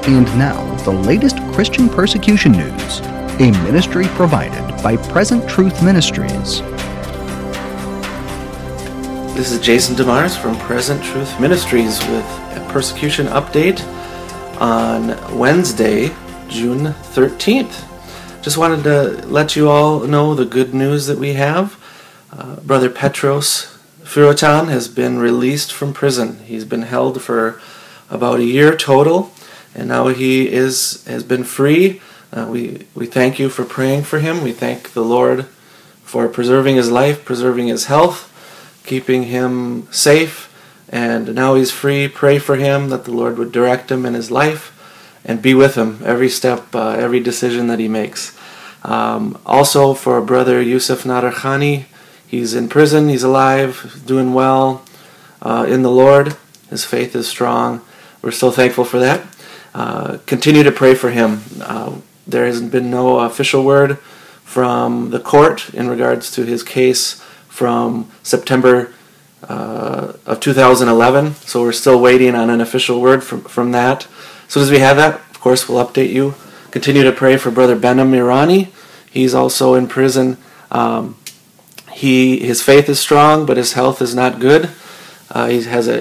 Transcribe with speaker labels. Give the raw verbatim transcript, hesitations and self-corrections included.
Speaker 1: And now, the latest Christian persecution news, a ministry provided by Present Truth Ministries.
Speaker 2: This is Jason DeMars from Present Truth Ministries with a persecution update on Wednesday, June thirteenth. Just wanted to let you all know the good news that we have. Uh, Brother Petros Firotan has been released from prison. He's been held for about a year total, and now he is has been free. Uh, we, we thank you for praying for him. We thank the Lord for preserving his life, preserving his health, keeping him safe, and now he's free. Pray for him that the Lord would direct him in his life and be with him every step, uh, every decision that he makes. Um, also for Brother Yusuf Nadarkhani, he's in prison, he's alive, doing well uh, in the Lord. His faith is strong. We're so thankful for that. Uh, continue to pray for him. Uh, there has been no official word from the court in regards to his case from September uh, of two thousand eleven, so we're still waiting on an official word from, from that. As soon as we have that, of course, we'll update you. Continue to pray for Brother Behnam Irani. He's also in prison. Um, he his faith is strong, but his health is not good. Uh, he has a